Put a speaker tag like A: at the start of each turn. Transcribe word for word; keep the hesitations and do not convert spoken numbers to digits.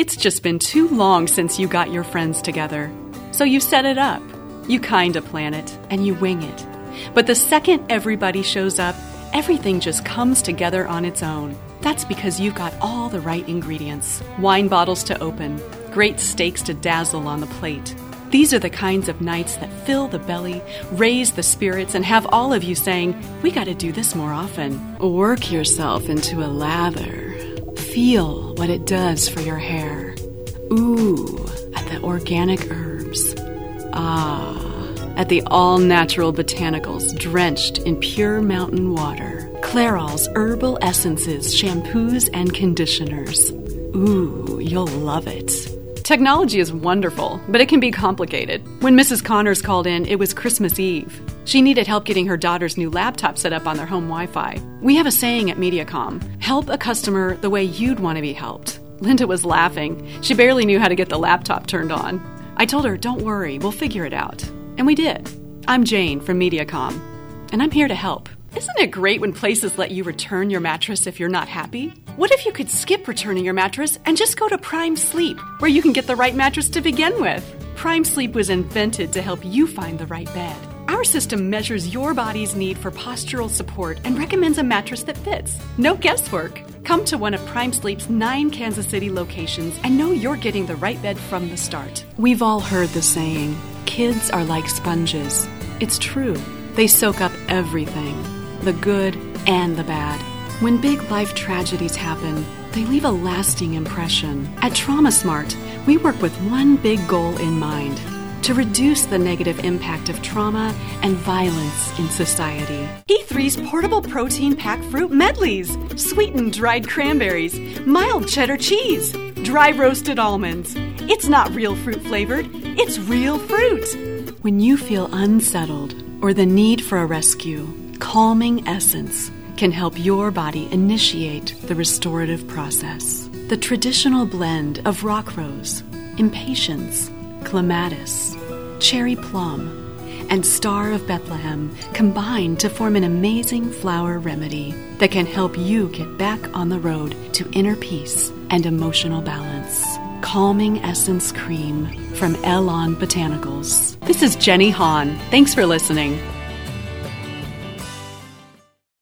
A: It's just been too long since you got your friends together. So you set it up. You kinda plan it, and you wing it. But the second everybody shows up, everything just comes together on its own. That's because you've got all the right ingredients. Wine bottles to open, great steaks to dazzle on the plate. These are the kinds of nights that fill the belly, raise the spirits, and have all of you saying, we gotta do this more often. Work yourself into a lather. Feel what it does for your hair. Ooh, at the organic herbs. Ah, at the all-natural botanicals drenched in pure mountain water. Clairol's herbal essences, shampoos, and conditioners. Ooh, you'll love it. Technology is wonderful, but it can be complicated. When Missus Connors called in, it was Christmas Eve. She needed help getting her daughter's new laptop set up on their home Wi-Fi. We have a saying at Mediacom, help a customer the way you'd want to be helped. Linda was laughing. She barely knew how to get the laptop turned on. I told her, don't worry, we'll figure it out. And we did. I'm Jane from Mediacom, and I'm here to help. Isn't it great when places let you return your mattress if you're not happy? What if you could skip returning your mattress and just go to Prime Sleep, where you can get the right mattress to begin with? Prime Sleep was invented to help you find the right bed. Our system measures your body's need for postural support and recommends a mattress that fits. No guesswork. Come to one of Prime Sleep's nine Kansas City locations and know you're getting the right bed from the start. We've all heard the saying, kids are like sponges. It's true. They soak up everything, the good and the bad. When big life tragedies happen, they leave a lasting impression. At Trauma Smart, we work with one big goal in mind, to reduce the negative impact of trauma and violence in society. E three's portable protein packed fruit medleys, sweetened dried cranberries, mild cheddar cheese, dry roasted almonds. It's not real fruit flavored, it's real fruit. When you feel unsettled or the need for a rescue, Calming Essence can help your body initiate the restorative process. The traditional blend of rock rose, impatiens, clematis, cherry plum, and Star of Bethlehem combine to form an amazing flower remedy that can help you get back on the road to inner peace and emotional balance. Calming Essence Cream from Elon Botanicals. This is Jenny Hahn. Thanks for listening.